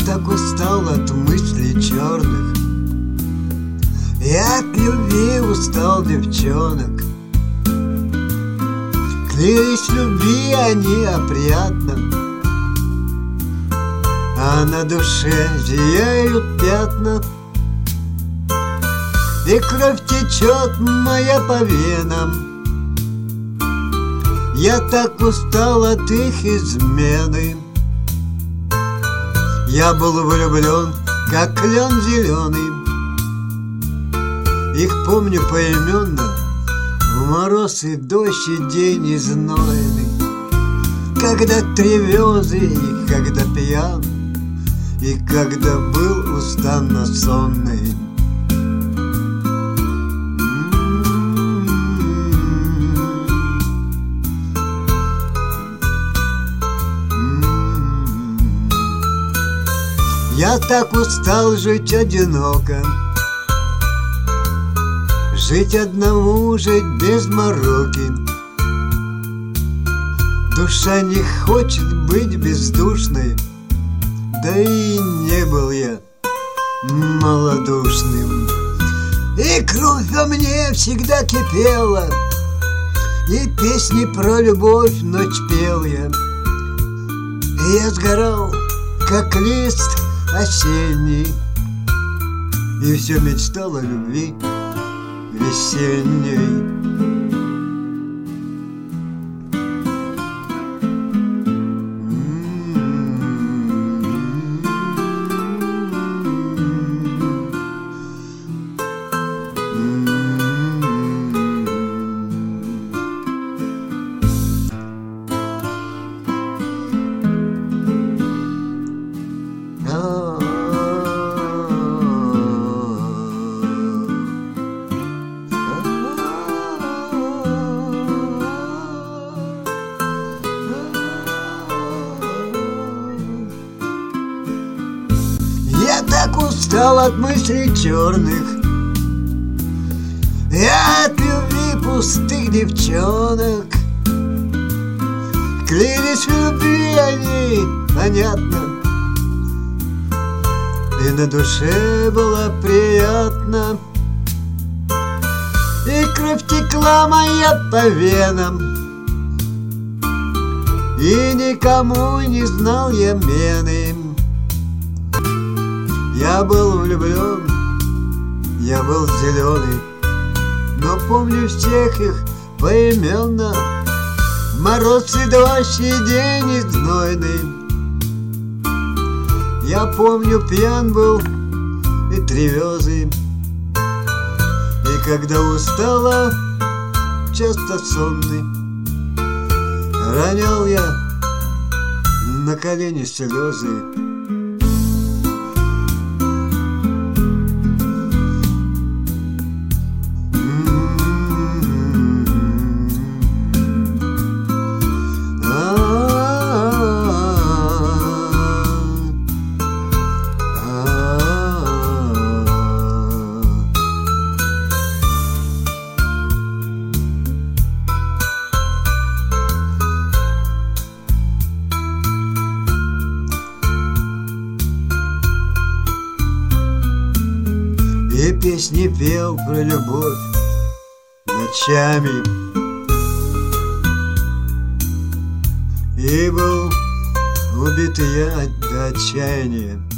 так устал от мыслей черных, я от любви устал девчонок. Клялись любви они опрятно, а на душе зияют пятна, и кровь течет моя по венам. Я так устал от их измены. Я был влюблен, как клен зеленый. Их помню поименно, в мороз и дождь и день и знойный, когда тревезы и когда пьян, и когда был устанно сонный. Я так устал жить одиноко, жить одному, жить без мороки. Душа не хочет быть бездушной, да и не был я малодушным. И кровь во мне всегда кипела, и песни про любовь ночь пел я. И я сгорал, как лист осенний, и все мечтал о любви весенней. Я так устал от мыслей черных, я от любви пустых девчонок. Клялись в любви они, понятно, и на душе было приятно, и кровь текла моя по венам, и никому не знал я мены. Я был влюблен, я был зеленый, но помню всех их поименно. Мороз и дождь и день и знойный. Я помню, пьян был и тревезый, и когда устала, часто сонный, ронял я на колени слезы. И песни пел про любовь ночами, и был убит я до отчаяния.